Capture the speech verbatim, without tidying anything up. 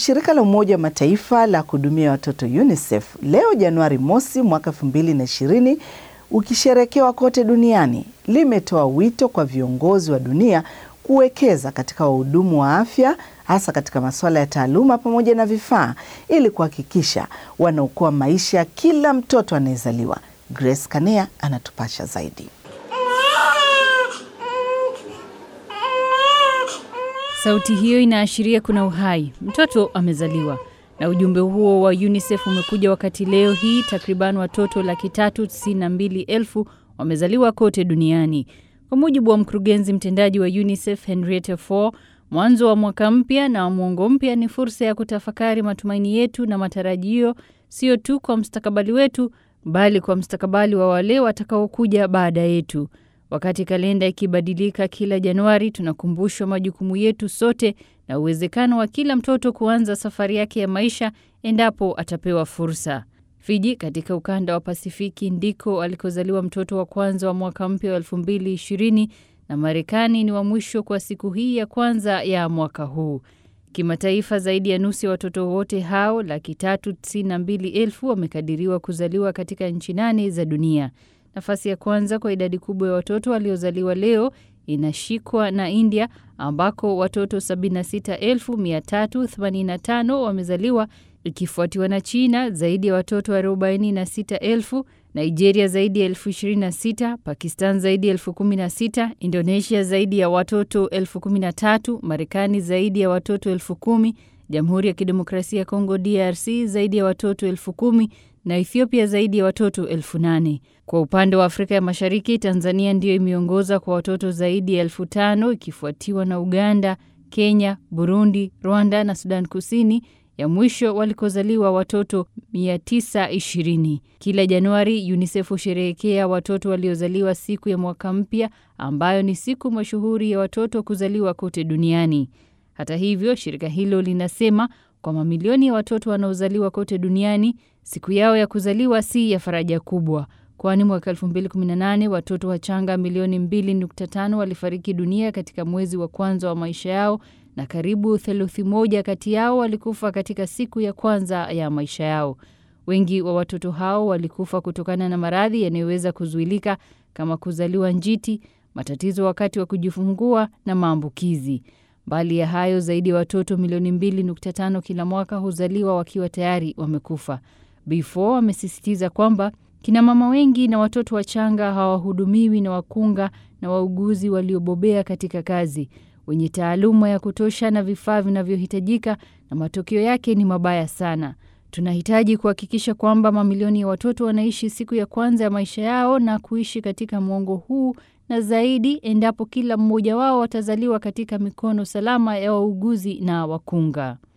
shirika la Umoja wa Mataifa la kuhudumia watoto UNICEF leo Januari mosi mwaka elfu mbili na ishirini ukisherekewa kote duniani limetoa wito kwa viongozi wa dunia kuwekeza katika wahudumu wa afya, hasa katika masuala ya taaluma pamoja na vifaa, ili kuhakikisha wanaokoa maisha ya kila mtoto anayezaliwa. Grace Kanea anatupasha zaidi. Sauti hiyo inaashiria kuna uhai. Mtoto amezaliwa. Na ujumbe huo wa UNICEF umekuja wakati leo hii takriban watoto laki tatu tisini na mbili elfu wamezaliwa kote duniani. Kwa mujibu wa mkurugenzi mtendaji wa UNICEF Henrietta Fore, mwanzo wa mwaka mpya na mwongo mpya ni fursa ya kutafakari matumaini yetu na matarajio, sio tu kwa mustakabali wetu, bali kwa mustakabali wa wale watakaokuja baada yetu. Wakati kalenda ikibadilika kila Januari, tunakumbushwa majukumu yetu sote na uwezekano wa kila mtoto kuanza safari yake ya maisha endapo atapewa fursa. Fiji katika ukanda wa Pasifiki ndiko alikozaliwa mtoto wa kwanza wa mwaka mpya wa elfu mbili ishirini, na Marekani ni wa mwisho kwa siku hii ya kwanza ya mwaka huu. Kimataifa, zaidi ya nusu ya watoto wote hao laki tatu tisini na mbili elfu wamekadiriwa kuzaliwa katika nchi nane za dunia. Nafasi ya kwanza kwa idadi kubwa ya watoto waliozaliwa leo inashikwa na India, ambako watoto sabini na sita elfu mia tatu themanini na tano wamezaliwa, ikifuatiwa na China zaidi ya watoto arobaini na sita elfu, Nigeria zaidi ya elfu ishirini na sita, Pakistan zaidi ya elfu kumi na sita, Indonesia zaidi ya watoto elfu kumi na tatu, Marekani zaidi ya watoto elfu kumi, Jamhuri ya Kidemokrasia ya Kongo D R C zaidi ya watoto elfu kumi na Ethiopia zaidi ya watoto elfu nane. Kwa upande wa Afrika ya Mashariki, Tanzania ndiyo imeongoza kwa watoto zaidi ya elfu tano, ikifuatiwa na Uganda, Kenya, Burundi, Rwanda na Sudan Kusini, ya mwisho walikozaliwa watoto mia tisa ishirini. Kila Januari UNICEF husherehekea watoto waliozaliwa siku ya mwaka mpya, ambayo ni siku mashuhuri ya watoto kuzaliwa kote duniani. Hata hivyo, shirika hilo linasema kwa mamilioni ya watoto wanaozaliwa kote duniani, siku yao ya kuzaliwa si ya faraja kubwa. Kwani mwaka elfu mbili kumi na nane watoto wachanga milioni mbili nukta tano walifariki dunia katika mwezi wa kwanza wa maisha yao, na karibu theluthi moja kati yao walikufa katika siku ya kwanza ya maisha yao. Wengi wa watoto hao walikufa kutokana na maradhi yanayoweza kuzuilika kama kuzaliwa njiti, matatizo wakati wa kujifungua na maambukizi. Bali ya hayo, zaidi ya watoto milioni mbili nukta tano kila mwaka huzaliwa wakiwa tayari wamekufa. Before amesisitiza kwamba kina mama wengi na watoto wachanga hawahudumiwi na wakunga na wauguzi waliobobea katika kazi, wenye taaluma ya kutosha na vifaa vinavyohitajika, na matokeo yake ni mabaya sana. Tunahitaji kuhakikisha kwamba mamilioni ya watoto wanaishi siku ya kwanza ya maisha yao na kuishi katika mwongo huu na zaidi, endapo kila mmoja wao watazaliwa katika mikono salama ya wauguzi na wakunga.